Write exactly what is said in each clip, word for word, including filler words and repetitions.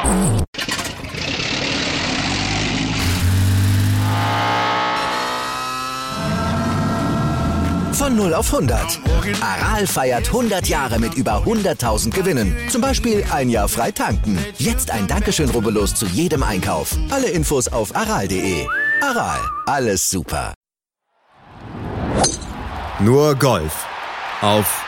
Von null auf hundert. Aral feiert hundert Jahre mit über hunderttausend Gewinnen. Zum Beispiel ein Jahr frei tanken. Jetzt ein Dankeschön, rubbellos zu jedem Einkauf. Alle Infos auf aral punkt de. Aral, alles super. Nur Golf auf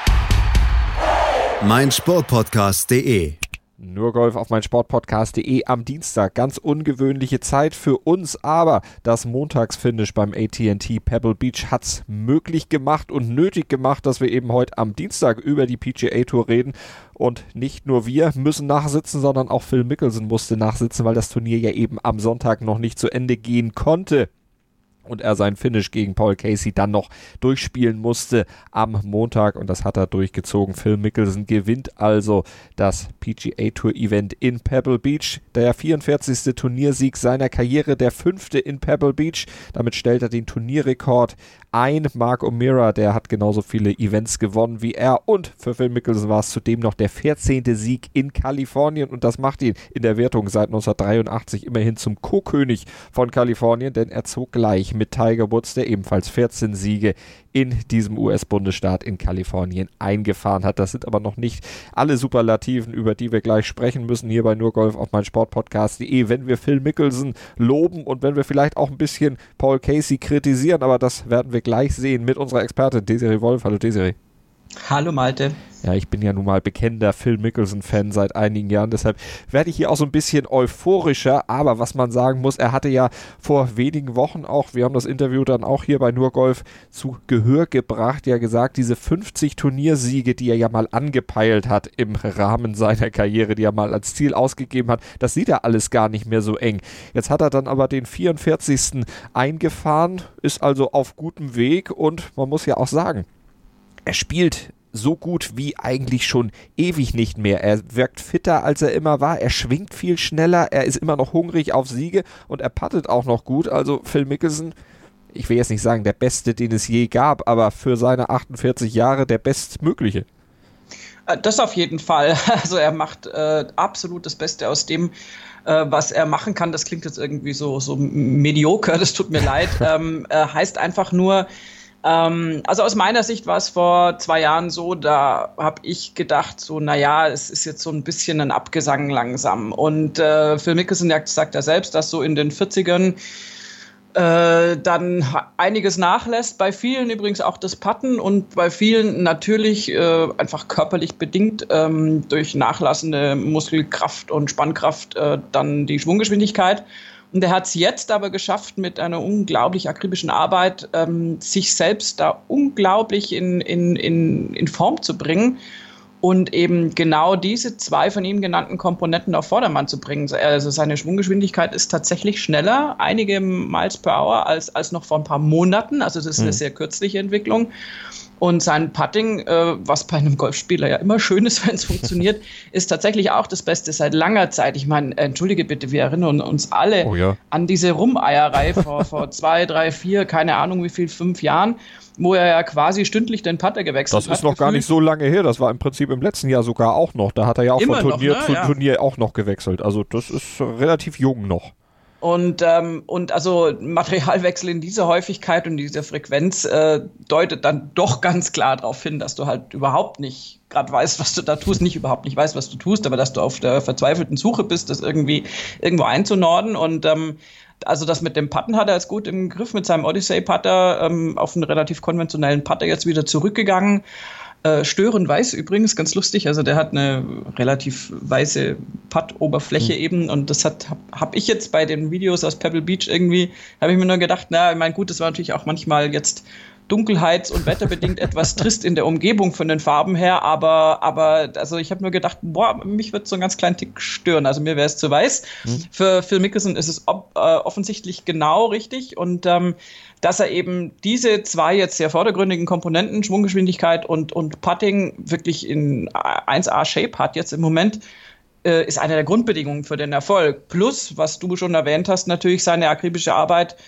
meinsportpodcast punkt de. Nur Golf auf meinsportpodcast punkt de am Dienstag. Ganz ungewöhnliche Zeit für uns, aber das Montagsfinish beim A T and T Pebble Beach hat's möglich gemacht und nötig gemacht, dass wir eben heute am Dienstag über die P G A Tour reden. Und nicht nur wir müssen nachsitzen, sondern auch Phil Mickelson musste nachsitzen, weil das Turnier ja eben am Sonntag noch nicht zu Ende gehen konnte. Und er sein Finish gegen Paul Casey dann noch durchspielen musste am Montag. Und das hat er durchgezogen. Phil Mickelson gewinnt also das P G A Tour Event in Pebble Beach. Der vierundvierzigste Turniersieg seiner Karriere, der fünfte in Pebble Beach. Damit stellt er den Turnierrekord ein. Mark O'Meara, der hat genauso viele Events gewonnen wie er. Und für Phil Mickelson war es zudem noch der vierzehnte Sieg in Kalifornien. Und das macht ihn in der Wertung seit neunzehnhundertdreiundachtzig immerhin zum Co-König von Kalifornien. Denn er zog gleich mit Tiger Woods, der ebenfalls vierzehn Siege in diesem U S-Bundesstaat in Kalifornien eingefahren hat. Das sind aber noch nicht alle Superlativen, über die wir gleich sprechen müssen, hier bei Nur Golf auf meinsportpodcast punkt de, wenn wir Phil Mickelson loben und wenn wir vielleicht auch ein bisschen Paul Casey kritisieren, aber das werden wir gleich sehen mit unserer Expertin Desiree Wolf. Hallo Desiree. Hallo Malte. Ja, ich bin ja nun mal bekennender Phil Mickelson-Fan seit einigen Jahren, deshalb werde ich hier auch so ein bisschen euphorischer, aber was man sagen muss, er hatte ja vor wenigen Wochen auch, wir haben das Interview dann auch hier bei Nur Golf zu Gehör gebracht, ja gesagt, diese fünfzig Turniersiege, die er ja mal angepeilt hat im Rahmen seiner Karriere, die er mal als Ziel ausgegeben hat, das sieht er alles gar nicht mehr so eng. Jetzt hat er dann aber den vierundvierzigsten eingefahren, ist also auf gutem Weg und man muss ja auch sagen, er spielt so gut wie eigentlich schon ewig nicht mehr. Er wirkt fitter, als er immer war. Er schwingt viel schneller. Er ist immer noch hungrig auf Siege und er puttet auch noch gut. Also Phil Mickelson, ich will jetzt nicht sagen der Beste, den es je gab, aber für seine achtundvierzig Jahre der Bestmögliche. Das auf jeden Fall. Also er macht äh, absolut das Beste aus dem, äh, was er machen kann. Das klingt jetzt irgendwie so, so medioker, das tut mir leid. ähm, äh, heißt einfach nur, also aus meiner Sicht war es vor zwei Jahren so, da habe ich gedacht, so naja, es ist jetzt so ein bisschen ein Abgesang langsam. Und äh, Phil Mickelson sagt ja selbst, dass so in den vierzigern äh, dann einiges nachlässt. Bei vielen übrigens auch das Putten und bei vielen natürlich äh, einfach körperlich bedingt ähm, durch nachlassende Muskelkraft und Spannkraft äh, dann die Schwunggeschwindigkeit. Und er hat es jetzt aber geschafft, mit einer unglaublich akribischen Arbeit ähm, sich selbst da unglaublich in, in, in, in Form zu bringen und eben genau diese zwei von ihm genannten Komponenten auf Vordermann zu bringen. Also seine Schwunggeschwindigkeit ist tatsächlich schneller, einige Miles per Hour, als, als noch vor ein paar Monaten. Also das ist eine sehr kürzliche Entwicklung. Und sein Putting, äh, was bei einem Golfspieler ja immer schön ist, wenn es funktioniert, ist tatsächlich auch das Beste seit langer Zeit. Ich meine, entschuldige bitte, wir erinnern uns alle oh ja. an diese Rumeierei vor, vor zwei, drei, vier, keine Ahnung wie viel, fünf Jahren, wo er ja quasi stündlich den Putter gewechselt hat. Das ist noch gar nicht so lange her, das war im Prinzip im letzten Jahr sogar auch noch. Da hat er ja auch von Turnier noch, ne? zu ja. Turnier auch noch gewechselt. Also das ist relativ jung noch. Und, ähm, und also Materialwechsel in dieser Häufigkeit und dieser Frequenz äh, deutet dann doch ganz klar darauf hin, dass du halt überhaupt nicht gerade weißt, was du da tust, nicht überhaupt nicht weißt, was du tust, aber dass du auf der verzweifelten Suche bist, das irgendwie irgendwo einzunorden. Und ähm, also das mit dem Putten hat er jetzt gut im Griff, mit seinem Odyssey-Putter ähm, auf einen relativ konventionellen Putter jetzt wieder zurückgegangen. Äh, störend weiß übrigens, ganz lustig, also der hat eine relativ weiße Putt-Oberfläche mhm. eben und das hat habe hab ich jetzt bei den Videos aus Pebble Beach irgendwie, habe ich mir nur gedacht, na, ich meine, gut, das war natürlich auch manchmal jetzt dunkelheits- und wetterbedingt etwas trist in der Umgebung von den Farben her, aber, aber also ich habe nur gedacht, boah, mich wird so ein ganz kleinen Tick stören, also mir wäre es zu weiß. Mhm. Für Phil Mickelson ist es ob, äh, offensichtlich genau richtig und ähm, dass er eben diese zwei jetzt sehr vordergründigen Komponenten, Schwunggeschwindigkeit und, und Putting, wirklich in eins A Shape hat jetzt im Moment, äh, ist eine der Grundbedingungen für den Erfolg. Plus, was du schon erwähnt hast, natürlich seine akribische Arbeit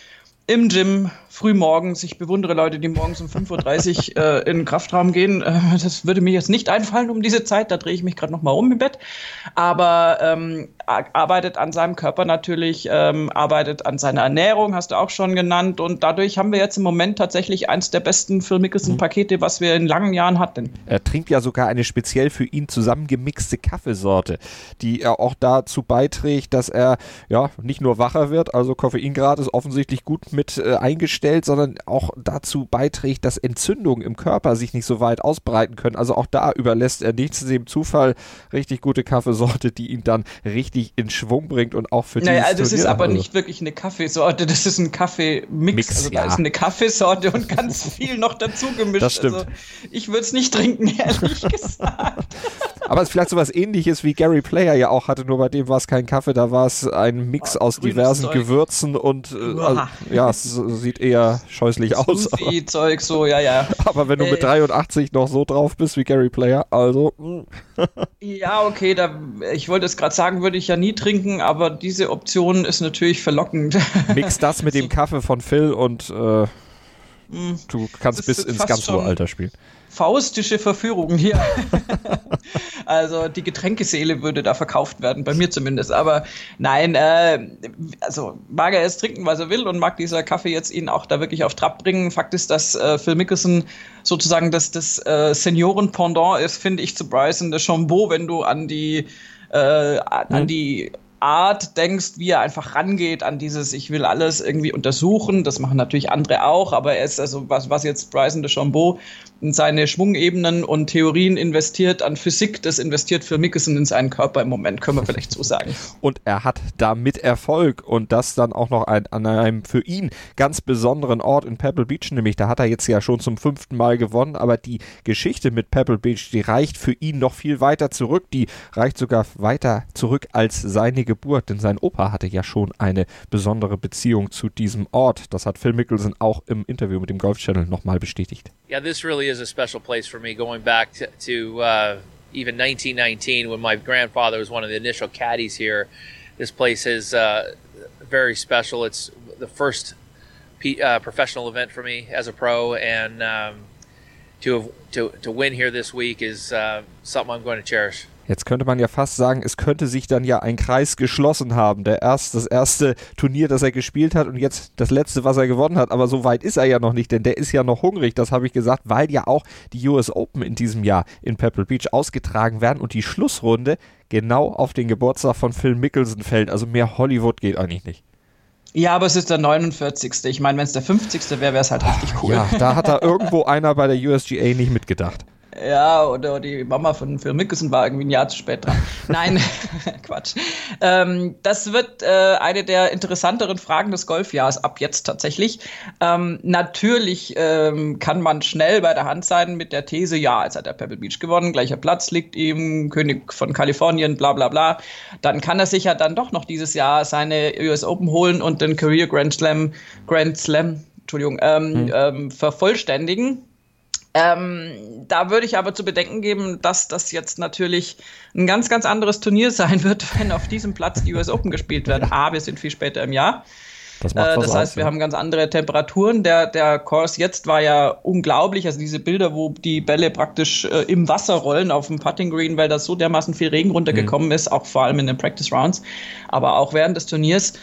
im Gym, früh morgens. Ich bewundere Leute, die morgens um fünf Uhr dreißig äh, in den Kraftraum gehen. Äh, das würde mir jetzt nicht einfallen um diese Zeit. Da drehe ich mich gerade noch mal um im Bett. Aber ähm, arbeitet an seinem Körper natürlich, ähm, arbeitet an seiner Ernährung, hast du auch schon genannt. Und dadurch haben wir jetzt im Moment tatsächlich eins der besten Phil Mickelson-Pakete, was wir in langen Jahren hatten. Er trinkt ja sogar eine speziell für ihn zusammengemixte Kaffeesorte, die er auch dazu beiträgt, dass er ja nicht nur wacher wird, also Koffeingrad ist offensichtlich gut mit äh, eingestellt, sondern auch dazu beiträgt, dass Entzündungen im Körper sich nicht so weit ausbreiten können. Also auch da überlässt er nichts dem Zufall. Richtig gute Kaffeesorte, die ihn dann richtig in Schwung bringt und auch für die. Naja, also es ist aber also nicht wirklich eine Kaffeesorte, das ist ein Kaffeemix. Mix, also da ja. ist eine Kaffeesorte und ganz viel noch dazu gemischt. Das stimmt. Also ich würde es nicht trinken, ehrlich gesagt. Aber es ist vielleicht so was Ähnliches wie Gary Player ja auch hatte, nur bei dem war es kein Kaffee, da war es ein Mix oh, aus diversen Zeug. Gewürzen und äh, also, ja, es sieht eher scheußlich aus. Zeug so, ja, ja. Aber wenn du mit äh, dreiundachtzig noch so drauf bist wie Gary Player, also. Ja, okay, da, ich wollte es gerade sagen, würde ich ja nie trinken, aber diese Option ist natürlich verlockend. Mix das mit dem Kaffee von Phil und äh, du kannst bis ins ganz hohe Alter spielen. Faustische Verführung hier. Also die Getränkeseele würde da verkauft werden, bei mir zumindest. Aber nein, äh, also mag er es trinken, was er will und mag dieser Kaffee jetzt ihn auch da wirklich auf Trab bringen. Fakt ist, dass äh, Phil Mickelson sozusagen das, das äh, Senioren-Pendant ist, finde ich, zu Bryson DeChambeau, wenn du an die äh, an die Art denkst, wie er einfach rangeht an dieses, ich will alles irgendwie untersuchen. Das machen natürlich andere auch, aber er ist also, was, was jetzt Bryson DeChambeau in seine Schwungebenen und Theorien investiert an Physik, das investiert Phil Mickelson in seinen Körper im Moment, können wir vielleicht so sagen. Und er hat damit Erfolg und das dann auch noch ein, an einem für ihn ganz besonderen Ort in Pebble Beach, nämlich da hat er jetzt ja schon zum fünften Mal gewonnen, aber die Geschichte mit Pebble Beach, die reicht für ihn noch viel weiter zurück, die reicht sogar weiter zurück als seine Geburt, denn sein Opa hatte ja schon eine besondere Beziehung zu diesem Ort. Das hat Phil Mickelson auch im Interview mit dem Golf Channel nochmal bestätigt. Yeah, this really is a special place for me, going back to, to uh, even nineteen nineteen when my grandfather was one of the initial caddies here. This place is uh, very special. It's the first P- uh, professional event for me as a pro, and um, to, have, to, to win here this week is uh, something I'm going to cherish. Jetzt könnte man ja fast sagen, es könnte sich dann ja ein Kreis geschlossen haben. Der erst, das erste Turnier, das er gespielt hat und jetzt das letzte, was er gewonnen hat. Aber so weit ist er ja noch nicht, denn der ist ja noch hungrig. Das habe ich gesagt, weil ja auch die U S Open in diesem Jahr in Pebble Beach ausgetragen werden und die Schlussrunde genau auf den Geburtstag von Phil Mickelson fällt. Also mehr Hollywood geht eigentlich nicht. Ja, aber es ist der neunundvierzigste Ich meine, wenn es der fünfzigste wäre, wäre es halt richtig cool. Ja, da hat da irgendwo einer bei der U S G A nicht mitgedacht. Ja, oder die Mama von Phil Mickelson war irgendwie ein Jahr zu spät dran. Nein, Quatsch. Ähm, das wird äh, eine der interessanteren Fragen des Golfjahrs ab jetzt tatsächlich. Ähm, natürlich ähm, kann man schnell bei der Hand sein mit der These, ja, jetzt hat er Pebble Beach gewonnen, gleicher Platz liegt ihm, König von Kalifornien, bla bla bla. Dann kann er sich ja dann doch noch dieses Jahr seine U S Open holen und den Career Grand Slam, Grand Slam, Entschuldigung, ähm, hm. ähm, vervollständigen. Ähm, da würde ich aber zu bedenken geben, dass das jetzt natürlich ein ganz, ganz anderes Turnier sein wird, wenn auf diesem Platz die U S Open gespielt werden. A, wir sind viel später im Jahr. Das, macht äh, das heißt, aus, wir ja. haben ganz andere Temperaturen. Der, der Course jetzt war ja unglaublich. Also diese Bilder, wo die Bälle praktisch äh, im Wasser rollen auf dem Putting Green, weil da so dermaßen viel Regen runtergekommen mhm. ist, auch vor allem in den Practice Rounds, aber auch während des Turniers.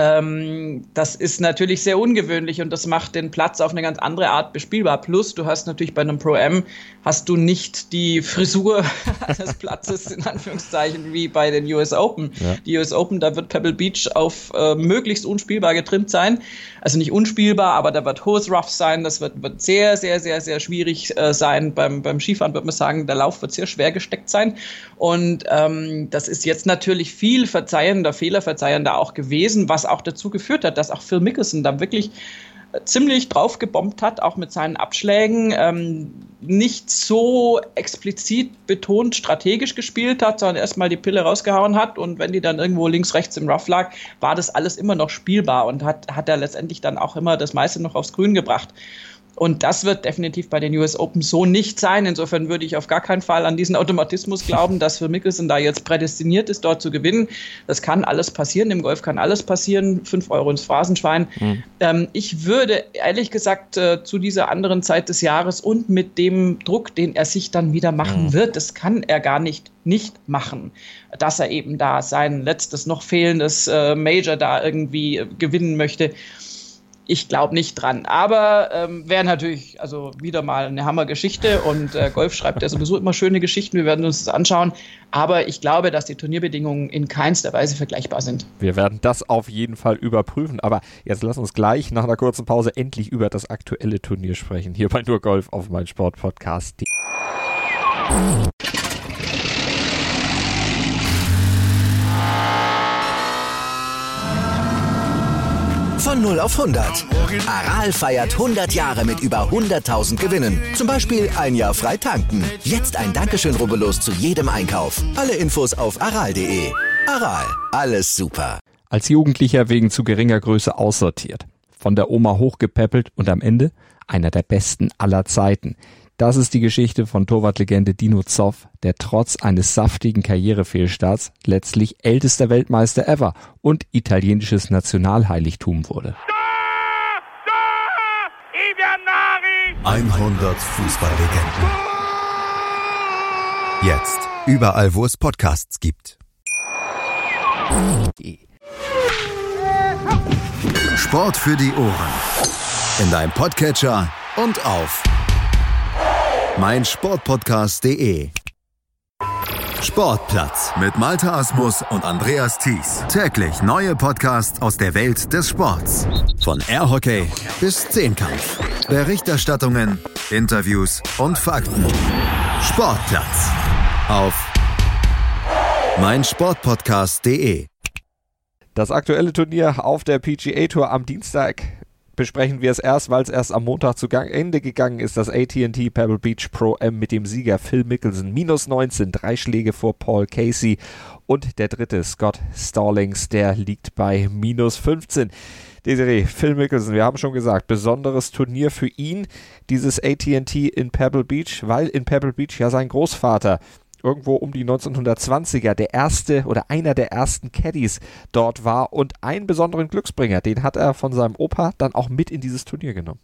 Ähm, das ist natürlich sehr ungewöhnlich und das macht den Platz auf eine ganz andere Art bespielbar. Plus, du hast natürlich bei einem Pro-Am hast du nicht die Frisur des Platzes, in Anführungszeichen, wie bei den U S Open. Ja. Die U S Open, da wird Pebble Beach auf äh, möglichst unspielbar getrimmt sein. Also nicht unspielbar, aber da wird hohes Rough sein. Das wird, wird sehr, sehr, sehr, sehr schwierig äh, sein. Beim, beim Skifahren würde man sagen, der Lauf wird sehr schwer gesteckt sein. Und ähm, das ist jetzt natürlich viel verzeihender, fehlerverzeihender auch gewesen, was auch dazu geführt hat, dass auch Phil Mickelson da wirklich ziemlich drauf gebombt hat, auch mit seinen Abschlägen, ähm, nicht so explizit betont strategisch gespielt hat, sondern erstmal die Pille rausgehauen hat und wenn die dann irgendwo links, rechts im Rough lag, war das alles immer noch spielbar und hat, hat er letztendlich dann auch immer das meiste noch aufs Grün gebracht. Und das wird definitiv bei den U S Open so nicht sein. Insofern würde ich auf gar keinen Fall an diesen Automatismus glauben, dass Phil Mickelson da jetzt prädestiniert ist, dort zu gewinnen. Das kann alles passieren. Im Golf kann alles passieren. Fünf Euro ins Phrasenschwein. Mhm. Ähm, ich würde ehrlich gesagt äh, zu dieser anderen Zeit des Jahres und mit dem Druck, den er sich dann wieder machen mhm. wird, das kann er gar nicht nicht machen, dass er eben da sein letztes noch fehlendes äh, Major da irgendwie äh, gewinnen möchte. Ich glaube nicht dran, aber ähm, wäre natürlich also wieder mal eine Hammergeschichte und äh, Golf schreibt ja sowieso immer schöne Geschichten, wir werden uns das anschauen, aber ich glaube, dass die Turnierbedingungen in keinster Weise vergleichbar sind. Wir werden das auf jeden Fall überprüfen, aber jetzt lass uns gleich nach einer kurzen Pause endlich über das aktuelle Turnier sprechen, hier bei Nur Golf auf meinsportpodcast punkt de. Von null auf hundert. Aral feiert hundert Jahre mit über hunderttausend Gewinnen. Zum Beispiel ein Jahr frei tanken. Jetzt ein Dankeschön, rubbellos zu jedem Einkauf. Alle Infos auf aral punkt de. Aral, alles super. Als Jugendlicher wegen zu geringer Größe aussortiert. Von der Oma hochgepäppelt und am Ende einer der besten aller Zeiten. Das ist die Geschichte von Torwartlegende Dino Zoff, der trotz eines saftigen Karrierefehlstarts letztlich ältester Weltmeister ever und italienisches Nationalheiligtum wurde. hundert Fußballlegenden. Jetzt überall, wo es Podcasts gibt. Sport für die Ohren. In deinem Podcatcher und auf meinsportpodcast punkt de. Sportplatz mit Malte Asmus und Andreas Thies. Täglich neue Podcasts aus der Welt des Sports. Von Airhockey bis Zehnkampf. Berichterstattungen, Interviews und Fakten. Sportplatz auf meinsportpodcast punkt de. Das aktuelle Turnier auf der P G A Tour am Dienstag besprechen wir es erst, weil es erst am Montag zu Ende gegangen ist. Das A T and T Pebble Beach Pro-Am mit dem Sieger Phil Mickelson. minus neunzehn, drei Schläge vor Paul Casey. Und der dritte, Scott Stallings, der liegt bei minus fünfzehn. Desiree, Phil Mickelson, wir haben schon gesagt, besonderes Turnier für ihn, dieses A T and T in Pebble Beach, weil in Pebble Beach ja sein Großvater irgendwo um die neunzehnhundertzwanziger der erste oder einer der ersten Caddies dort war und einen besonderen Glücksbringer, den hat er von seinem Opa dann auch mit in dieses Turnier genommen.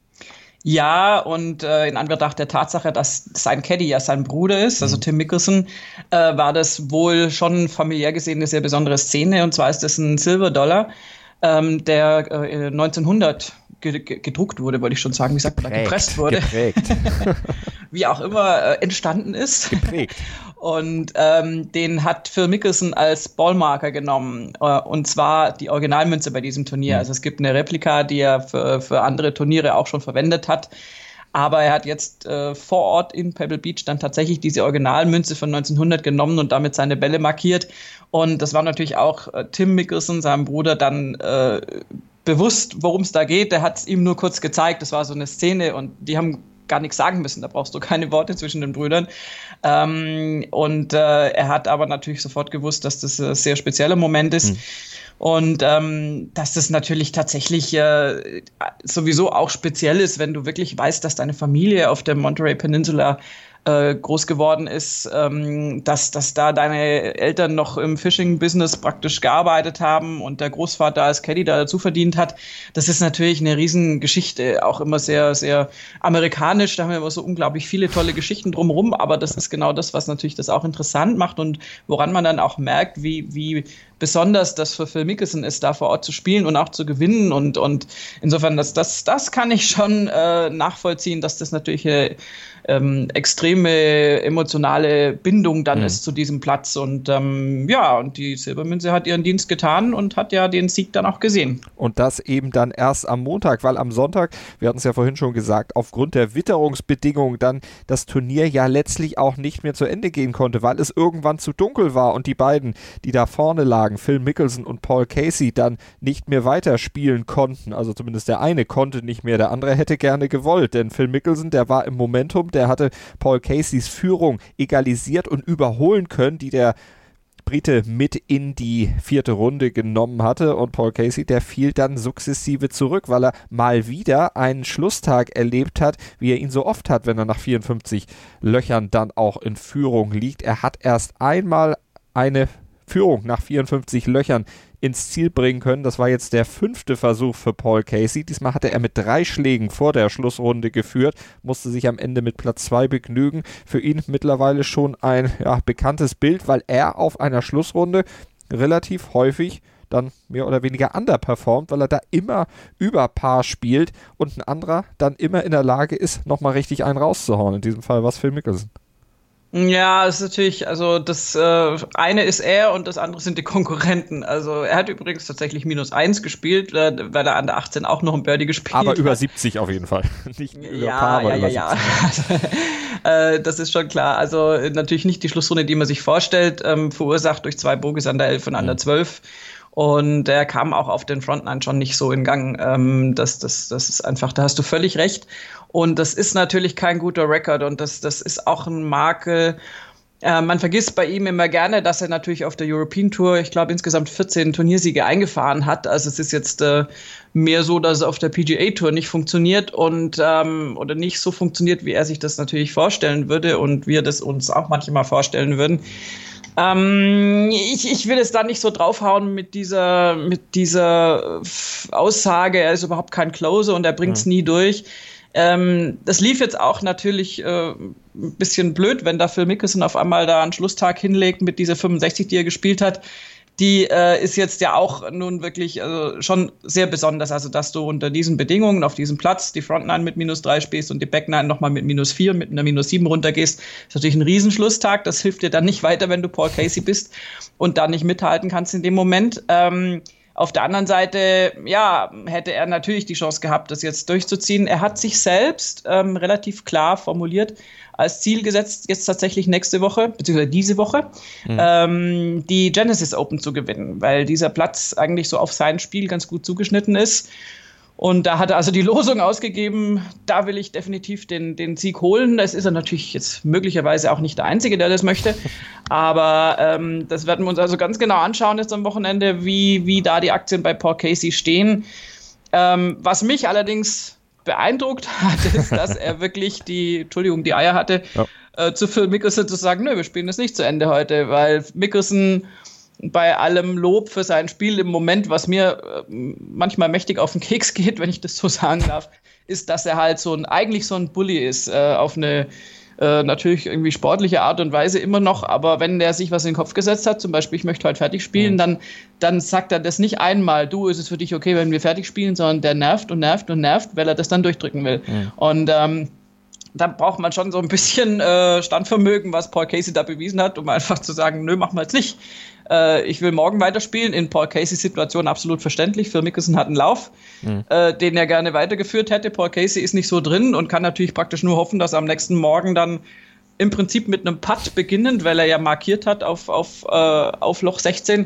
Ja, und äh, in Anbetracht der Tatsache, dass sein Caddy ja sein Bruder ist, also Tim Mickelson, äh, war das wohl schon familiär gesehen eine sehr besondere Szene, und zwar ist das ein Silver Dollar, ähm, der äh, neunzehnhundert gedruckt wurde, wollte ich schon sagen, wie sagt man da, gepresst wurde. Geprägt. Wie auch immer äh, entstanden ist. Geprägt. Und ähm, den hat Phil Mickelson als Ballmarker genommen. Äh, und zwar die Originalmünze bei diesem Turnier. Mhm. Also es gibt eine Replika, die er für, für andere Turniere auch schon verwendet hat. Aber er hat jetzt äh, vor Ort in Pebble Beach dann tatsächlich diese Originalmünze von neunzehnhundert genommen und damit seine Bälle markiert. Und das war natürlich auch äh, Tim Mickelson, seinem Bruder, dann äh, bewusst, worum es da geht. Der hat es ihm nur kurz gezeigt. Das war so eine Szene und die haben gar nichts sagen müssen. Da brauchst du keine Worte zwischen den Brüdern. Ähm, und äh, er hat aber natürlich sofort gewusst, dass das ein sehr spezieller Moment ist. Mhm. Und ähm, dass das natürlich tatsächlich äh, sowieso auch speziell ist, wenn du wirklich weißt, dass deine Familie auf der Monterey Peninsula äh, groß geworden ist, ähm, dass, dass da deine Eltern noch im Fishing-Business praktisch gearbeitet haben und der Großvater als Caddy da dazu verdient hat. Das ist natürlich eine Riesengeschichte, auch immer sehr, sehr amerikanisch. Da haben wir immer so unglaublich viele tolle Geschichten drumherum, aber das ist genau das, was natürlich das auch interessant macht und woran man dann auch merkt, wie, wie besonders das für Phil Mickelson ist, da vor Ort zu spielen und auch zu gewinnen. Und, und insofern, das, das, das kann ich schon äh, nachvollziehen, dass das natürlich eine ähm, extreme emotionale Bindung dann mhm. ist zu diesem Platz. Und ähm, ja, und die Silbermünze hat ihren Dienst getan und hat ja den Sieg dann auch gesehen. Und das eben dann erst am Montag, weil am Sonntag, wir hatten es ja vorhin schon gesagt, aufgrund der Witterungsbedingungen dann das Turnier ja letztlich auch nicht mehr zu Ende gehen konnte, weil es irgendwann zu dunkel war und die beiden, die da vorne lagen, Phil Mickelson und Paul Casey, dann nicht mehr weiterspielen konnten. Also zumindest der eine konnte nicht mehr, der andere hätte gerne gewollt, denn Phil Mickelson, der war im Momentum, der hatte Paul Caseys Führung egalisiert und überholen können, die der Brite mit in die vierte Runde genommen hatte und Paul Casey, der fiel dann sukzessive zurück, weil er mal wieder einen Schlusstag erlebt hat, wie er ihn so oft hat, wenn er nach vierundfünfzig Löchern dann auch in Führung liegt. Er hat erst einmal eine Führung nach vierundfünfzig Löchern ins Ziel bringen können. Das war jetzt der fünfte Versuch für Paul Casey. Diesmal hatte er mit drei Schlägen vor der Schlussrunde geführt, musste sich am Ende mit Platz zwei begnügen. Für ihn mittlerweile schon ein ja, bekanntes Bild, weil er auf einer Schlussrunde relativ häufig dann mehr oder weniger underperformt, weil er da immer über Paar spielt und ein anderer dann immer in der Lage ist, nochmal richtig einen rauszuhauen. In diesem Fall war es Phil Mickelson. Ja, es ist natürlich, also das äh, eine ist er und das andere sind die Konkurrenten. Also er hat übrigens tatsächlich minus eins gespielt, äh, weil er an der achtzehn auch noch ein Birdie gespielt hat. Aber über siebzig auf jeden Fall. Nicht über ja, Paar, aber ja, über ja, ja. äh, das ist schon klar. Also natürlich nicht die Schlussrunde, die man sich vorstellt, ähm, verursacht durch zwei Bogies an der elf und an der zwölf. Und er kam auch auf den Frontline schon nicht so in Gang. Ähm, das, das, das ist einfach, da hast du völlig recht. Und das ist natürlich kein guter Rekord und das, das ist auch ein Makel. Äh, man vergisst bei ihm immer gerne, dass er natürlich auf der European Tour, ich glaube, insgesamt vierzehn Turniersiege eingefahren hat. Also es ist jetzt äh, mehr so, dass es auf der P G A Tour nicht funktioniert und ähm, oder nicht so funktioniert, wie er sich das natürlich vorstellen würde und wir das uns auch manchmal vorstellen würden. Ähm, ich, ich will es da nicht so draufhauen mit dieser, mit dieser Aussage, er ist überhaupt kein Closer und er bringt es mhm. nie durch. Ähm, das lief jetzt auch natürlich äh, ein bisschen blöd, wenn da Phil Mickelson auf einmal da einen Schlusstag hinlegt mit dieser fünfundsechzig, die er gespielt hat. Die äh, ist jetzt ja auch nun wirklich also schon sehr besonders. Also, dass du unter diesen Bedingungen auf diesem Platz die Frontline mit minus drei spielst und die Backline nochmal mit minus vier, mit einer minus sieben runtergehst, ist natürlich ein Riesenschlusstag. Das hilft dir dann nicht weiter, wenn du Paul Casey bist und da nicht mithalten kannst in dem Moment. Ähm, Auf der anderen Seite, ja, hätte er natürlich die Chance gehabt, das jetzt durchzuziehen. Er hat sich selbst ähm, relativ klar formuliert als Ziel gesetzt, jetzt tatsächlich nächste Woche, beziehungsweise diese Woche, mhm. ähm, die Genesis Open zu gewinnen, weil dieser Platz eigentlich so auf sein Spiel ganz gut zugeschnitten ist. Und da hat er also die Losung ausgegeben, da will ich definitiv den, den Sieg holen. Das ist er natürlich jetzt möglicherweise auch nicht der Einzige, der das möchte. Aber ähm, das werden wir uns also ganz genau anschauen jetzt am Wochenende, wie, wie da die Aktien bei Paul Casey stehen. Ähm, was mich allerdings beeindruckt hat, ist, dass er wirklich die, Entschuldigung, die Eier hatte, ja. äh, zu Phil Mickelson zu sagen, nö, wir spielen das nicht zu Ende heute, weil Mickelson bei allem Lob für sein Spiel im Moment, was mir äh, manchmal mächtig auf den Keks geht, wenn ich das so sagen darf, ist, dass er halt so ein, eigentlich so ein Bully ist, äh, auf eine äh, natürlich irgendwie sportliche Art und Weise immer noch, aber wenn der sich was in den Kopf gesetzt hat, zum Beispiel, ich möchte heute fertig spielen, mhm. dann, dann sagt er das nicht einmal, du, ist es für dich okay, wenn wir fertig spielen, sondern der nervt und nervt und nervt, weil er das dann durchdrücken will. Mhm. Und ähm, da braucht man schon so ein bisschen äh, Standvermögen, was Paul Casey da bewiesen hat, um einfach zu sagen, nö, machen wir jetzt nicht. Äh, ich will morgen weiterspielen. In Paul Caseys Situation absolut verständlich. Phil Mickelson hat einen Lauf, mhm. äh, den er gerne weitergeführt hätte. Paul Casey ist nicht so drin und kann natürlich praktisch nur hoffen, dass er am nächsten Morgen dann im Prinzip mit einem Putt beginnend, weil er ja markiert hat auf, auf, äh, auf Loch sechzehn,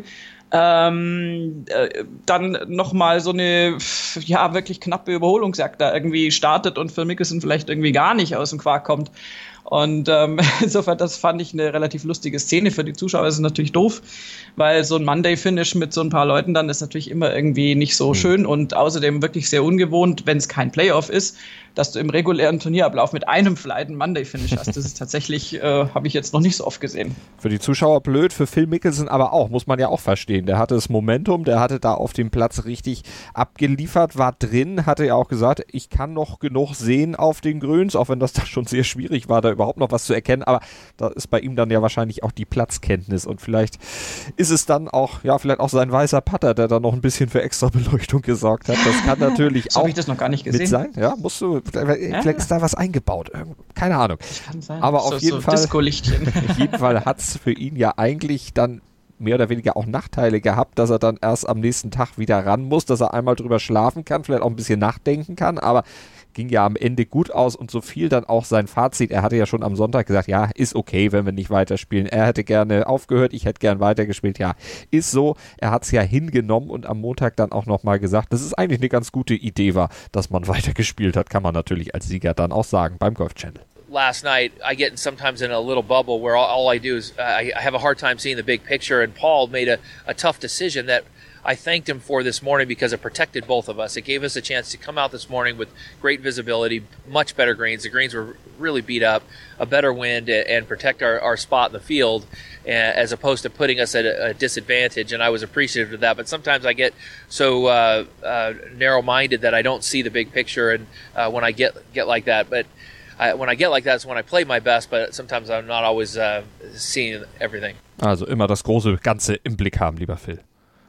Ähm, äh, dann nochmal so eine ja wirklich knappe Überholungsjagd da irgendwie startet und Phil Mickelson vielleicht irgendwie gar nicht aus dem Quark kommt. Und ähm, insofern, das fand ich eine relativ lustige Szene. Für die Zuschauer ist es natürlich doof, weil so ein Monday-Finish mit so ein paar Leuten dann ist natürlich immer irgendwie nicht so schön und außerdem wirklich sehr ungewohnt, wenn es kein Playoff ist, dass du im regulären Turnierablauf mit einem Flight einen Monday-Finish hast. Das ist tatsächlich, äh, habe ich jetzt noch nicht so oft gesehen. Für die Zuschauer blöd, für Phil Mickelson aber auch, muss man ja auch verstehen. Der hatte das Momentum, der hatte da auf dem Platz richtig abgeliefert, war drin, hatte ja auch gesagt, ich kann noch genug sehen auf den Grüns, auch wenn das da schon sehr schwierig war, da überhaupt noch was zu erkennen, aber da ist bei ihm dann ja wahrscheinlich auch die Platzkenntnis und vielleicht ist es dann auch, ja, vielleicht auch sein weißer Putter, der da noch ein bisschen für extra Beleuchtung gesorgt hat. Das kann natürlich so auch hab ich das noch gar nicht gesehen. Mit sein. Ja, musst du, vielleicht ja. ist da was eingebaut, keine Ahnung. Kann sein. Aber so, auf jeden so Fall, Disco-Lichtchen. auf jeden Fall hat es für ihn ja eigentlich dann mehr oder weniger auch Nachteile gehabt, dass er dann erst am nächsten Tag wieder ran muss, dass er einmal drüber schlafen kann, vielleicht auch ein bisschen nachdenken kann, aber ging ja am Ende gut aus und so fiel dann auch sein Fazit. Er hatte ja schon am Sonntag gesagt, ja, ist okay, wenn wir nicht weiterspielen. Er hätte gerne aufgehört, ich hätte gern weitergespielt. Ja, ist so. Er hat es ja hingenommen und am Montag dann auch nochmal gesagt, dass es eigentlich eine ganz gute Idee war, dass man weitergespielt hat, kann man natürlich als Sieger dann auch sagen beim Golf Channel. last night, I get sometimes in a little bubble where all, all I do is uh, I, I have a hard time seeing the big picture. And Paul made a, a tough decision that I thanked him for this morning because it protected both of us. It gave us a chance to come out this morning with great visibility, much better greens. The greens were really beat up, a better wind, and protect our, our spot in the field as opposed to putting us at a, a disadvantage. And I was appreciative of that. But sometimes I get so uh, uh, narrow-minded that I don't see the big picture and uh, when I get get like that. But I, when I get like that, it's when I play my best, but sometimes I'm not always uh, seeing everything. Also immer das große Ganze im Blick haben, lieber Phil.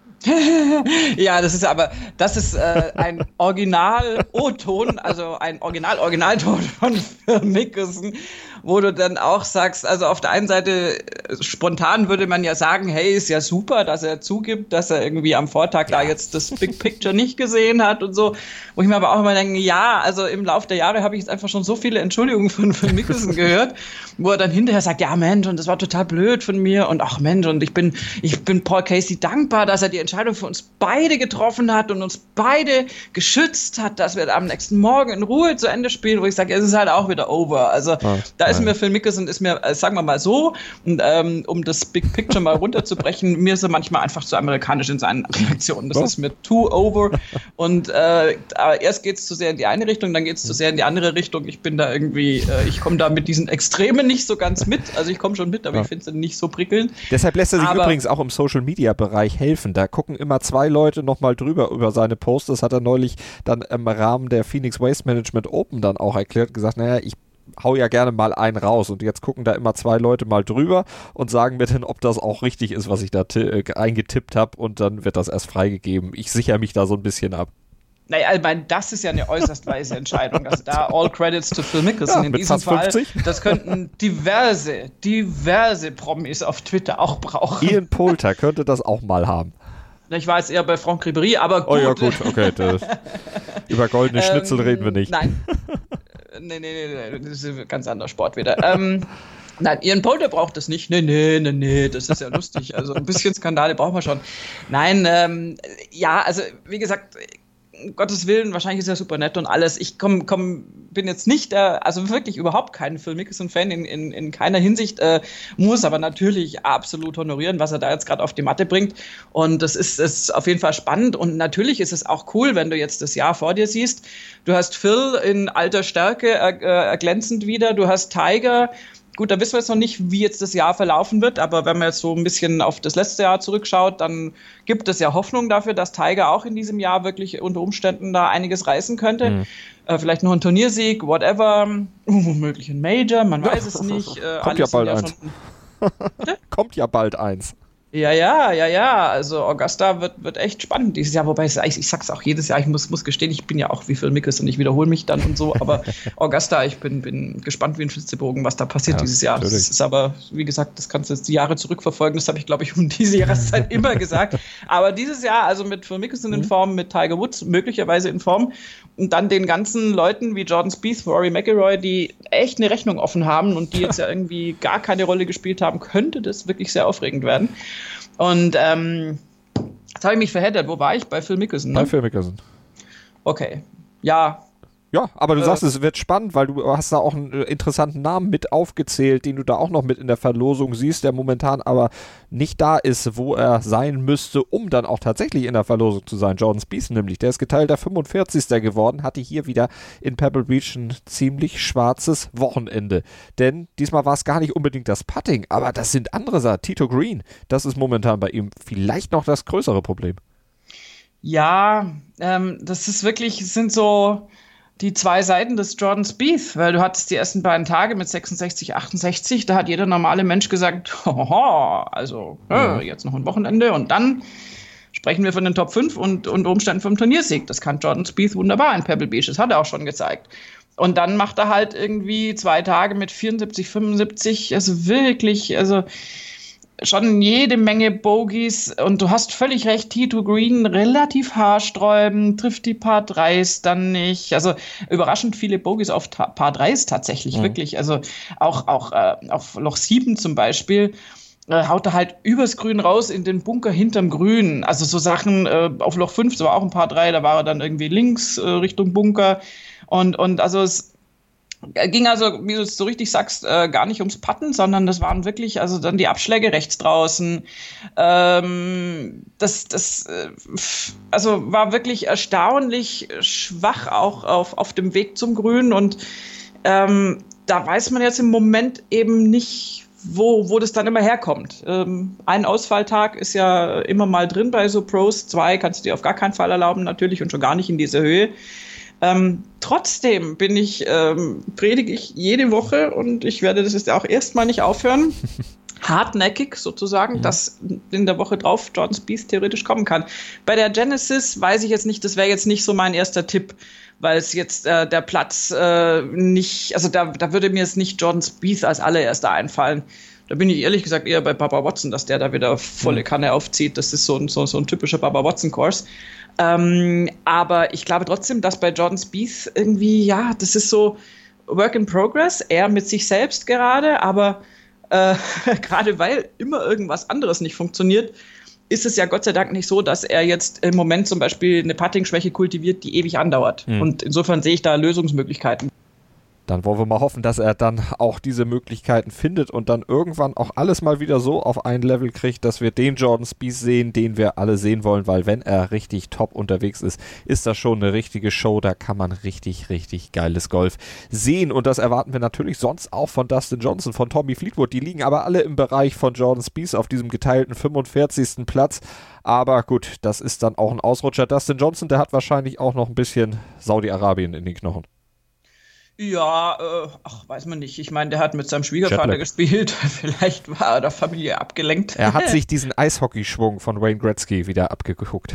Ja, das ist aber, das ist äh, ein Original-O-Ton, also ein Original-Originalton von Phil Mickelson, wo du dann auch sagst, also auf der einen Seite spontan würde man ja sagen, hey, ist ja super, dass er zugibt, dass er irgendwie am Vortag ja. da jetzt das Big Picture nicht gesehen hat und so, wo ich mir aber auch immer denke, ja, also im Laufe der Jahre habe ich jetzt einfach schon so viele Entschuldigungen von Phil Mickelson gehört, wo er dann hinterher sagt, ja Mensch, und das war total blöd von mir und ach Mensch, und ich bin, ich bin Paul Casey dankbar, dass er die Entscheidung für uns beide getroffen hat und uns beide geschützt hat, dass wir am nächsten Morgen in Ruhe zu Ende spielen, wo ich sage, es ist halt auch wieder over. Also ah, da ist mir Phil Mickelson, ist mir, sagen wir mal so, und, ähm, um das Big Picture mal runterzubrechen, mir ist er manchmal einfach zu amerikanisch in seinen Reaktionen. Das oh. ist mir too over. Und äh, aber erst geht es zu sehr in die eine Richtung, dann geht es zu sehr in die andere Richtung. Ich bin da irgendwie, äh, ich komme da mit diesen Extremen nicht so ganz mit. Also ich komme schon mit, aber ja. ich finde es nicht so prickelnd. Deshalb lässt er sich aber, übrigens auch im Social-Media-Bereich helfen. Da gucken immer zwei Leute nochmal drüber über seine Posts. Das hat er neulich dann im Rahmen der Phoenix Waste Management Open dann auch erklärt, gesagt, naja, ich hau ja gerne mal einen raus und jetzt gucken da immer zwei Leute mal drüber und sagen mir dann, ob das auch richtig ist, was ich da t- äh, eingetippt habe, und dann wird das erst freigegeben. Ich sichere mich da so ein bisschen ab. Naja, ich meine, das ist ja eine äußerst weise Entscheidung. Also da all credits to Phil Mickelson ja, in diesem Fall. fünfzig Das könnten diverse, diverse Promis auf Twitter auch brauchen. Ian Poulter könnte das auch mal haben. Ich war jetzt eher bei Franck Ribéry, aber gut. Oh ja, gut, okay. Das, über goldene Schnitzel ähm, reden wir nicht. Nein. nee, nee, nee, nee, das ist ein ganz anderer Sport wieder. ähm, nein, Ian Poulter braucht das nicht. Nee, nee, nee, nee, das ist ja lustig. Also ein bisschen Skandale brauchen wir schon. Nein, ähm, ja, also wie gesagt, um Gottes Willen, wahrscheinlich ist er super nett und alles. Ich komm, komm, bin jetzt nicht, äh, also wirklich überhaupt kein Phil Mickelson-Fan in, in, in keiner Hinsicht, äh, muss aber natürlich absolut honorieren, was er da jetzt gerade auf die Matte bringt. Und das ist, ist auf jeden Fall spannend. Und natürlich ist es auch cool, wenn du jetzt das Jahr vor dir siehst. Du hast Phil in alter Stärke äh, äh, glänzend wieder. Du hast Tiger. Gut, da wissen wir jetzt noch nicht, wie jetzt das Jahr verlaufen wird, aber wenn man jetzt so ein bisschen auf das letzte Jahr zurückschaut, dann gibt es ja Hoffnung dafür, dass Tiger auch in diesem Jahr wirklich unter Umständen da einiges reißen könnte. Mhm. Äh, vielleicht noch ein Turniersieg, whatever, womöglich ein Major, man weiß es nicht. Äh, Kommt ja bald ja eins. Kommt ja bald eins. Ja, ja, ja, ja. Also Augusta wird, wird echt spannend dieses Jahr. Wobei ich, ich sag's auch jedes Jahr, ich muss, muss gestehen, ich bin ja auch wie Phil Mickelson und ich wiederhole mich dann und so. Aber Augusta, ich bin, bin gespannt wie ein Flitzebogen, was da passiert ja, dieses Jahr. Natürlich. Das ist aber, wie gesagt, das kannst du jetzt die Jahre zurückverfolgen. Das habe ich, glaube ich, um diese Jahreszeit immer gesagt. Aber dieses Jahr, also mit Phil Mickelson in Form, mit Tiger Woods möglicherweise in Form und dann den ganzen Leuten wie Jordan Spieth, Rory McIlroy, die echt eine Rechnung offen haben und die jetzt ja irgendwie gar keine Rolle gespielt haben, könnte das wirklich sehr aufregend werden. Und ähm, jetzt habe ich mich verheddert. Wo war ich? Bei Phil Mickelson, ne? Bei Phil Mickelson. Okay. Ja. Ja, aber du äh, sagst, es wird spannend, weil du hast da auch einen interessanten Namen mit aufgezählt, den du da auch noch mit in der Verlosung siehst, der momentan aber nicht da ist, wo er sein müsste, um dann auch tatsächlich in der Verlosung zu sein. Jordan Spieth nämlich, der ist geteilter fünfundvierzigster geworden, hatte hier wieder in Pebble Beach ein ziemlich schwarzes Wochenende. Denn diesmal war es gar nicht unbedingt das Putting, aber das sind andere Sachen. Tito Green, das ist momentan bei ihm vielleicht noch das größere Problem. Ja, ähm, das ist wirklich, es sind so die zwei Seiten des Jordan Spieth, weil du hattest die ersten beiden Tage mit sechsundsechzig, achtundsechzig, da hat jeder normale Mensch gesagt, hoho, also äh, jetzt noch ein Wochenende und dann sprechen wir von den Top fünf und unter Umständen vom Turniersieg. Das kann Jordan Spieth wunderbar in Pebble Beach, das hat er auch schon gezeigt. Und dann macht er halt irgendwie zwei Tage mit vierundsiebzig, fünfundsiebzig, also wirklich, also schon jede Menge Bogies und du hast völlig recht, Tito Green relativ haarsträubend, trifft die Par dreis dann nicht, also überraschend viele Bogies auf ta- Par dreis tatsächlich, mhm. wirklich, also auch, auch äh, auf Loch sieben zum Beispiel äh, haut er halt übers Grün raus in den Bunker hinterm Grün, also so Sachen äh, auf Loch fünf, das war auch ein Par drei, da war er dann irgendwie links äh, Richtung Bunker und, und also es Ging also, wie du es so richtig sagst, äh, gar nicht ums Putten, sondern das waren wirklich, also dann die Abschläge rechts draußen. Ähm, das, das, äh, also war wirklich erstaunlich schwach auch auf, auf dem Weg zum Grün. Und ähm, da weiß man jetzt im Moment eben nicht, wo, wo das dann immer herkommt. Ähm, ein Ausfalltag ist ja immer mal drin bei so Pros. Zwei kannst du dir auf gar keinen Fall erlauben, natürlich, und schon gar nicht in dieser Höhe. Ähm, trotzdem bin ich, ähm, predige ich jede Woche und ich werde das jetzt auch erstmal nicht aufhören. Hartnäckig sozusagen, ja. dass in der Woche drauf Jordan Spieth theoretisch kommen kann. Bei der Genesis weiß ich jetzt nicht, das wäre jetzt nicht so mein erster Tipp, weil es jetzt äh, der Platz äh, nicht, also da, da würde mir jetzt nicht Jordan Spieth als allererster einfallen. Da bin ich ehrlich gesagt eher bei Bubba Watson, dass der da wieder volle Kanne aufzieht. Das ist so ein, so, so ein typischer Bubba Watson-Kurs. Ähm, aber ich glaube trotzdem, dass bei Jordan Spieth irgendwie, ja, das ist so Work in Progress, er mit sich selbst gerade, aber äh, gerade weil immer irgendwas anderes nicht funktioniert, ist es ja Gott sei Dank nicht so, dass er jetzt im Moment zum Beispiel eine Putting-Schwäche kultiviert, die ewig andauert. Mhm. Und insofern sehe ich da Lösungsmöglichkeiten. Dann wollen wir mal hoffen, dass er dann auch diese Möglichkeiten findet und dann irgendwann auch alles mal wieder so auf ein Level kriegt, dass wir den Jordan Spieth sehen, den wir alle sehen wollen, weil wenn er richtig top unterwegs ist, ist das schon eine richtige Show, da kann man richtig, richtig geiles Golf sehen und das erwarten wir natürlich sonst auch von Dustin Johnson, von Tommy Fleetwood, die liegen aber alle im Bereich von Jordan Spieth auf diesem geteilten fünfundvierzigsten Platz, aber gut, das ist dann auch ein Ausrutscher. Dustin Johnson, der hat wahrscheinlich auch noch ein bisschen Saudi-Arabien in den Knochen. Ja, äh, ach, weiß man nicht. Ich meine, der hat mit seinem Schwiegervater Jetlag gespielt. Vielleicht war er der Familie abgelenkt. Er hat sich diesen Eishockeyschwung von Wayne Gretzky wieder abgeguckt.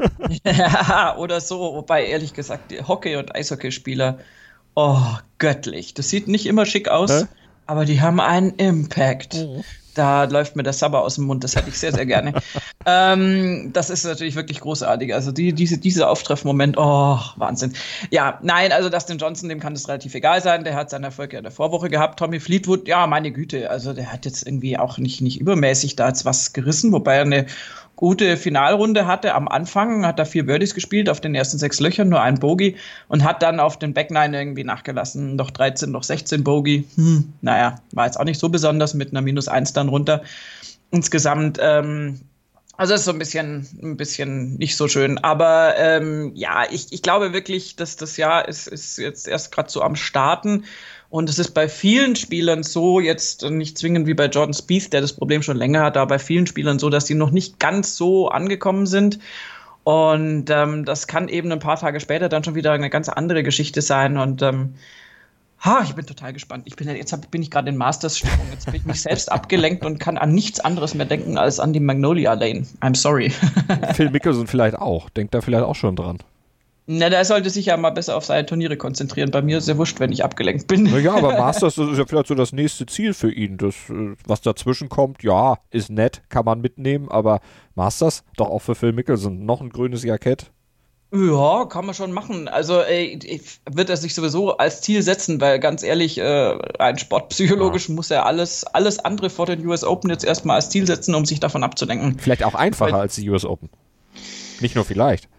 Ja, oder so. Wobei, ehrlich gesagt, die Hockey- und Eishockeyspieler, oh, göttlich. Das sieht nicht immer schick aus, Hä? aber die haben einen Impact. Mhm. Da läuft mir der Sabber aus dem Mund, das hätte ich sehr, sehr gerne. ähm, das ist natürlich wirklich großartig. Also die, diese, dieser Auftreffmoment, oh, Wahnsinn. Ja, nein, also Dustin Johnson, dem kann das relativ egal sein. Der hat seinen Erfolg ja in der Vorwoche gehabt. Tommy Fleetwood, ja, meine Güte, also der hat jetzt irgendwie auch nicht, nicht übermäßig da jetzt was gerissen, wobei er eine gute Finalrunde hatte. Am Anfang hat er vier Birdies gespielt, auf den ersten sechs Löchern, nur ein Bogey und hat dann auf den Back Nine irgendwie nachgelassen. Noch dreizehn, noch sechzehn Bogey. Hm, naja, war jetzt auch nicht so besonders mit einer minus eins dann runter. Insgesamt, ähm, also ist so ein bisschen, ein bisschen nicht so schön. Aber ähm, ja, ich, ich glaube wirklich, dass das Jahr ist, ist jetzt erst gerade so am Starten. Und es ist bei vielen Spielern so, jetzt nicht zwingend wie bei Jordan Spieth, der das Problem schon länger hat, aber bei vielen Spielern so, dass die noch nicht ganz so angekommen sind. Und ähm, das kann eben ein paar Tage später dann schon wieder eine ganz andere Geschichte sein. Und ähm, ha, ich bin total gespannt. Ich bin, jetzt hab, bin ich gerade in Masters-Stimmung. Jetzt bin ich mich selbst abgelenkt und kann an nichts anderes mehr denken als an die Magnolia Lane. I'm sorry. Phil Mickelson vielleicht auch. Denkt da vielleicht auch schon dran. Na, der sollte sich ja mal besser auf seine Turniere konzentrieren. Bei mir ist ja wurscht, wenn ich abgelenkt bin. Ja, aber Masters, das ist ja vielleicht so das nächste Ziel für ihn. Das, was dazwischen kommt, ja, ist nett, kann man mitnehmen, aber Masters, doch auch für Phil Mickelson. Noch ein grünes Jackett. Ja, kann man schon machen. Also ey, wird er sich sowieso als Ziel setzen, weil ganz ehrlich, äh, rein sportpsychologisch ja. muss er alles, alles andere vor den U S Open jetzt erstmal als Ziel setzen, um sich davon abzulenken. Vielleicht auch einfacher weil, als die U S Open. Nicht nur vielleicht.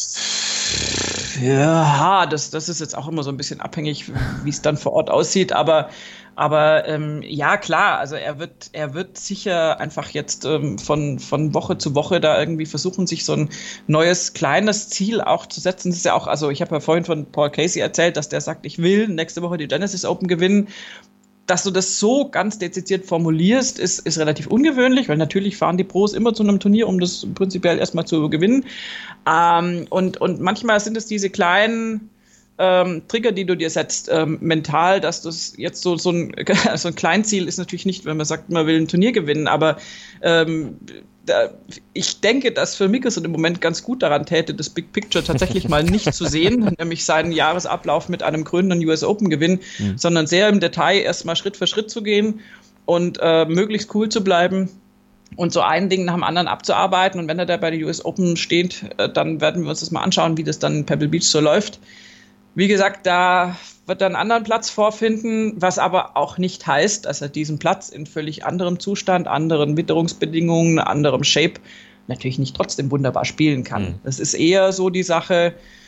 Ja, das, das ist jetzt auch immer so ein bisschen abhängig, wie es dann vor Ort aussieht, aber, aber ähm, ja, klar, also er wird, er wird sicher einfach jetzt ähm, von, von Woche zu Woche da irgendwie versuchen, sich so ein neues, kleines Ziel auch zu setzen. Das ist ja auch, also ich habe ja vorhin von Paul Casey erzählt, dass der sagt, ich will nächste Woche die Genesis Open gewinnen. Dass du das so ganz dezidiert formulierst, ist, ist relativ ungewöhnlich, weil natürlich fahren die Pros immer zu einem Turnier, um das prinzipiell erstmal zu gewinnen. Ähm, und, und manchmal sind es diese kleinen ähm, Trigger, die du dir setzt, ähm, mental, dass das jetzt so, so ein, so ein Kleinziel ist natürlich nicht, wenn man sagt, man will ein Turnier gewinnen, aber ähm, da, ich denke, dass für Mickelson im Moment ganz gut daran täte, das Big Picture tatsächlich mal nicht zu sehen, nämlich seinen Jahresablauf mit einem krönenden U S Open Gewinn, mhm. sondern sehr im Detail erstmal Schritt für Schritt zu gehen und äh, möglichst cool zu bleiben und so ein Ding nach dem anderen abzuarbeiten. Und wenn er da bei der U S Open steht, äh, dann werden wir uns das mal anschauen, wie das dann in Pebble Beach so läuft. Wie gesagt, da wird er einen anderen Platz vorfinden, was aber auch nicht heißt, dass er diesen Platz in völlig anderem Zustand, anderen Witterungsbedingungen, anderem Shape natürlich nicht trotzdem wunderbar spielen kann. Mhm. Das ist eher so die Sache,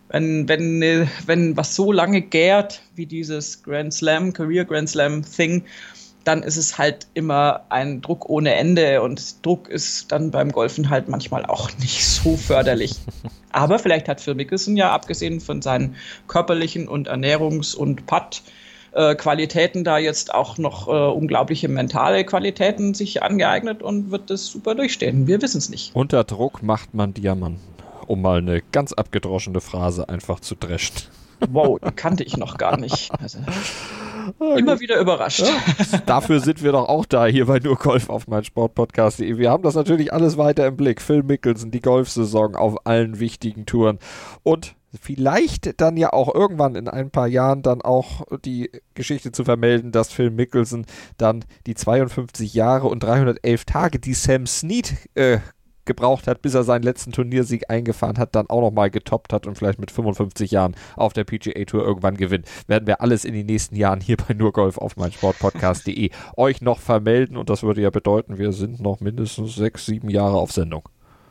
wenn, wenn, wenn was so lange gärt wie dieses Grand Slam, Career Grand Slam Thing, dann ist es halt immer ein Druck ohne Ende und Druck ist dann beim Golfen halt manchmal auch nicht so förderlich. Aber vielleicht hat Phil Mickelson ja, abgesehen von seinen körperlichen und Ernährungs- und Putt-Qualitäten, da jetzt auch noch äh, unglaubliche mentale Qualitäten sich angeeignet und wird das super durchstehen. Wir wissen es nicht. Unter Druck macht man Diamanten, um mal eine ganz abgedroschene Phrase einfach zu dreschen. Wow, die kannte ich noch gar nicht. Also, immer wieder überrascht. Ja, dafür sind wir doch auch da hier bei Nur Golf auf meinsportpodcast punkt de. Wir haben das natürlich alles weiter im Blick. Phil Mickelson, die Golfsaison auf allen wichtigen Touren und vielleicht dann ja auch irgendwann in ein paar Jahren dann auch die Geschichte zu vermelden, dass Phil Mickelson dann die zweiundfünfzig Jahre und dreihundertelf Tage, die Sam Snead äh, gebraucht hat, bis er seinen letzten Turniersieg eingefahren hat, dann auch nochmal getoppt hat und vielleicht mit fünfundfünfzig Jahren auf der P G A Tour irgendwann gewinnt. Werden wir alles in den nächsten Jahren hier bei Nur Golf auf meinsportpodcast punkt de euch noch vermelden und das würde ja bedeuten, wir sind noch mindestens sechs, sieben Jahre auf Sendung.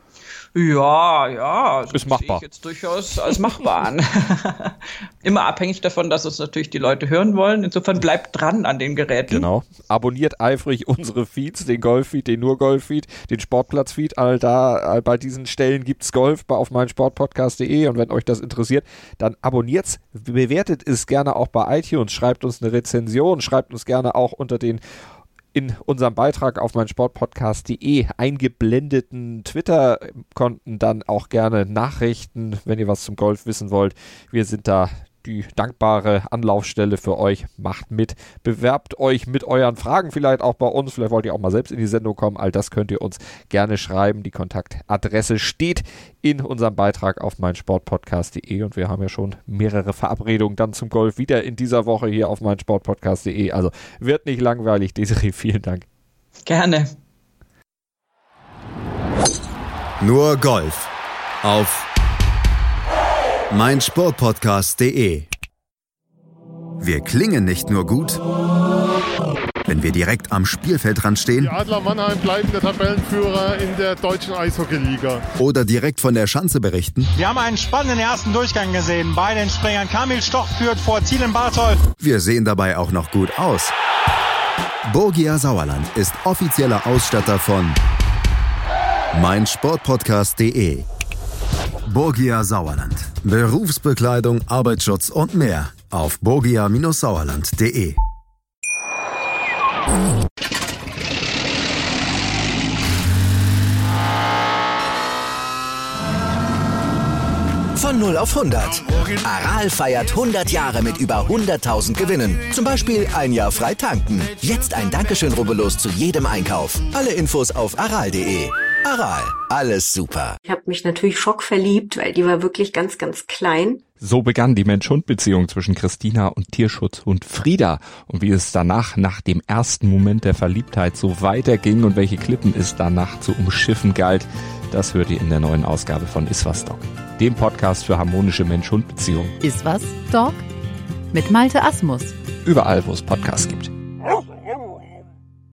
Ja, ja, also ist machbar. Sehe ich jetzt durchaus als machbar an. Immer abhängig davon, dass uns natürlich die Leute hören wollen. Insofern bleibt dran an den Geräten. Genau. Abonniert eifrig unsere Feeds, den Golf-Feed, den Nur-Golf-Feed, den Sportplatz-Feed. All da, all bei diesen Stellen gibt's Golf auf meinsportpodcast punkt de und wenn euch das interessiert, dann abonniert's, bewertet es gerne auch bei iTunes, schreibt uns eine Rezension, schreibt uns gerne auch unter den in unserem Beitrag auf meinsportpodcast punkt de eingeblendeten Twitter-Konten dann auch gerne Nachrichten, wenn ihr was zum Golf wissen wollt. Wir sind da die dankbare Anlaufstelle für euch. Macht mit, bewerbt euch mit euren Fragen vielleicht auch bei uns. Vielleicht wollt ihr auch mal selbst in die Sendung kommen. All das könnt ihr uns gerne schreiben. Die Kontaktadresse steht in unserem Beitrag auf meinsportpodcast punkt de und wir haben ja schon mehrere Verabredungen dann zum Golf wieder in dieser Woche hier auf meinsportpodcast punkt de. Also wird nicht langweilig. Desiree, vielen Dank. Gerne. Nur Golf auf meinsportpodcast punkt de. Wir klingen nicht nur gut, wenn wir direkt am Spielfeldrand stehen. Die Adler Mannheim bleiben der Tabellenführer in der deutschen Eishockeyliga. Oder direkt von der Schanze berichten. Wir haben einen spannenden ersten Durchgang gesehen. Bei den Springern Kamil Stoch führt vor Zielen Barthold. Wir sehen dabei auch noch gut aus. Borgia Sauerland ist offizieller Ausstatter von meinsportpodcast punkt de. Borgia Sauerland. Berufsbekleidung, Arbeitsschutz und mehr auf borgia Sauerland punkt de. Von null auf hundert. Aral feiert hundert Jahre mit über hunderttausend Gewinnen. Zum Beispiel ein Jahr frei tanken. Jetzt ein Dankeschön, rubbellos zu jedem Einkauf. Alle Infos auf aral punkt de. Aral, alles super. Ich habe mich natürlich schockverliebt, weil die war wirklich ganz, ganz klein. So begann die Mensch-Hund-Beziehung zwischen Christina und Tierschutzhund Frieda. Und wie es danach, nach dem ersten Moment der Verliebtheit, so weiterging und welche Klippen es danach zu umschiffen galt, das hört ihr in der neuen Ausgabe von Iswas Dog, dem Podcast für harmonische Mensch-Hund-Beziehungen. Iswas Dog mit Malte Asmus. Überall, wo es Podcasts gibt.